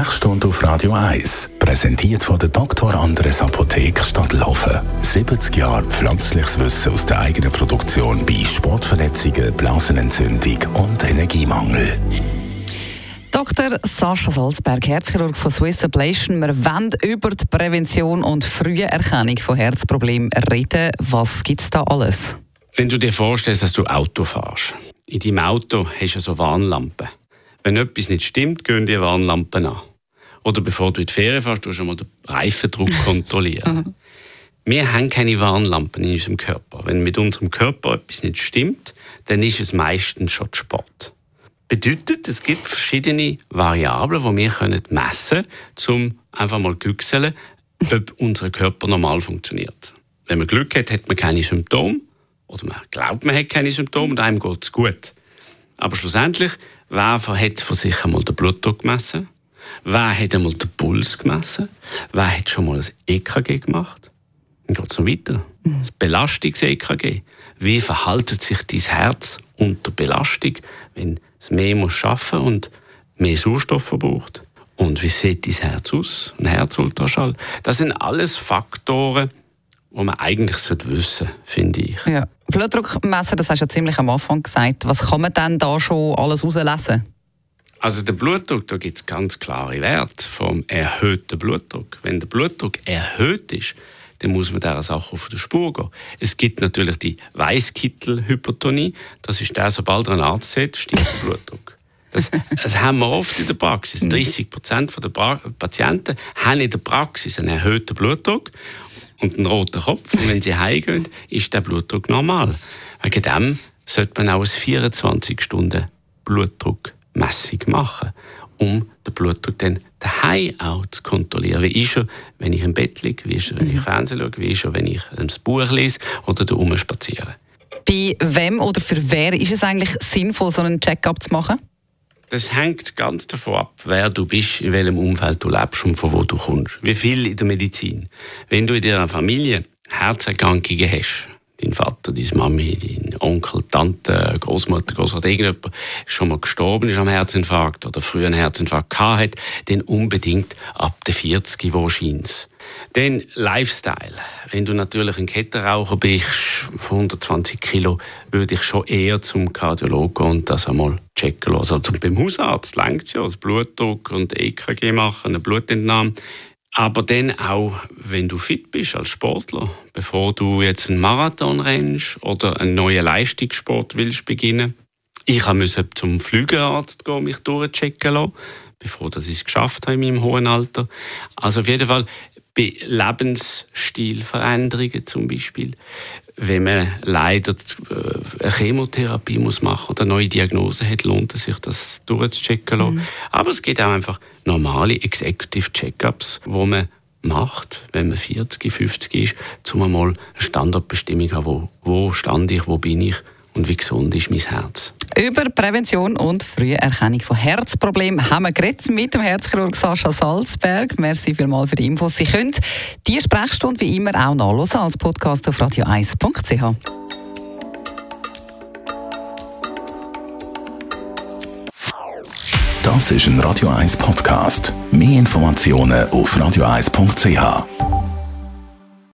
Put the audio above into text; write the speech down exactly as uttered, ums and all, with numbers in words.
Sprechstunde auf Radio eins. Präsentiert von der Doktor Andres Apotheke Stadtlaufen. siebzig Jahre pflanzliches Wissen aus der eigenen Produktion bei Sportverletzungen, Blasenentzündung und Energiemangel. Doktor Sascha Salzberg, Herzchirurg von Swiss Ablation. Wir wollen über die Prävention und frühe Erkennung von Herzproblemen reden. Was gibt es da alles? Wenn du dir vorstellst, dass du Auto fährst. In deinem Auto hast du so Warnlampen. Wenn etwas nicht stimmt, gehen die Warnlampen an. Oder bevor du in die Ferien fährst, tust du mal den Reifendruck kontrollieren. Wir haben keine Warnlampen in unserem Körper. Wenn mit unserem Körper etwas nicht stimmt, dann ist es meistens schon Sport. Bedeutet, es gibt verschiedene Variablen, die wir messen können, um einfach mal zu güchseln, ob unser Körper normal funktioniert. Wenn man Glück hat, hat man keine Symptome. Oder man glaubt, man hat keine Symptome und einem geht es gut. Aber schlussendlich, wer hat von sich einmal den Blutdruck gemessen? Wer hat einmal den Puls gemessen? Wer hat schon mal ein E K G gemacht? Dann geht es noch weiter. Das Belastungs-E K G. Wie verhält sich dein Herz unter Belastung, wenn es mehr muss arbeiten und mehr Sauerstoff verbraucht? Und wie sieht dein Herz aus? Ein Herzultraschall. Das sind alles Faktoren, die man eigentlich wissen sollte, finde ich. Ja. Blutdruck messen, das hast du ja ziemlich am Anfang gesagt. Was kann man denn da schon alles herauslesen? Also der Blutdruck, da gibt es ganz klare Werte vom erhöhten Blutdruck. Wenn der Blutdruck erhöht ist, dann muss man dieser Sache auf die Spur gehen. Es gibt natürlich die Weisskittelhypertonie. Das ist der, sobald er einen Arzt sieht, steigt der Blutdruck. Das, das haben wir oft in der Praxis. dreißig Prozent der pra- Patienten haben in der Praxis einen erhöhten Blutdruck und einen roten Kopf. Und wenn sie heimgehen, ist der Blutdruck normal. Wegen dem sollte man auch eine vierundzwanzig Stunden Blutdruckmessung machen, um den Blutdruck dann daheim auch zu kontrollieren. Wie ist er, wenn ich im Bett liege? Wie ist er, wenn ich Fernsehen schaue? Wie ist er, wenn ich ein Buch lese oder da rumspaziere? Bei wem oder für wer ist es eigentlich sinnvoll, so einen Check-up zu machen? Das hängt ganz davon ab, wer du bist, in welchem Umfeld du lebst und von wo du kommst. Wie viel in der Medizin. Wenn du in deiner Familie Herzerkrankungen hast, dein Vater, deine Mami, dein Onkel, Tante, Großmutter, Großvater, irgendjemand schon mal gestorben ist am Herzinfarkt oder früher einen Herzinfarkt gehabt hat, dann unbedingt ab der vierzig wahrscheinlich. Dann Lifestyle. Wenn du natürlich ein Kettenraucher bist, von hundertzwanzig Kilo, würde ich schon eher zum Kardiologen gehen und das einmal checken lassen. Also beim Hausarzt reicht es ja, das Blutdruck und E K G machen, eine Blutentnahme. Aber dann auch, wenn du fit bist als Sportler, bevor du jetzt einen Marathon rennst oder einen neuen Leistungssport willst beginnen. Ich musste zum Flügerarzt gehen, mich durchchecken lassen, bevor ich es geschafft habe in meinem hohen Alter. Also auf jeden Fall bei Lebensstilveränderungen zum Beispiel, wenn man leider eine Chemotherapie muss machen oder eine neue Diagnose hat, lohnt es sich, das durchzuchecken lassen. Mhm. Aber es gibt auch einfach normale Executive Check-ups, die man macht, wenn man vierzig, fünfzig ist, um einmal eine Standardbestimmung zu haben, wo, wo stand ich, wo bin ich und wie gesund ist mein Herz. Über Prävention und frühe Erkennung von Herzproblemen haben wir geredet mit dem Herzchirurg Sascha Salzberg. Merci vielmals für die Infos. Sie können die Sprechstunde wie immer auch nachhören als Podcast auf radio eins punkt c h. Das ist ein Radio eins Podcast. Mehr Informationen auf radio eins punkt c h.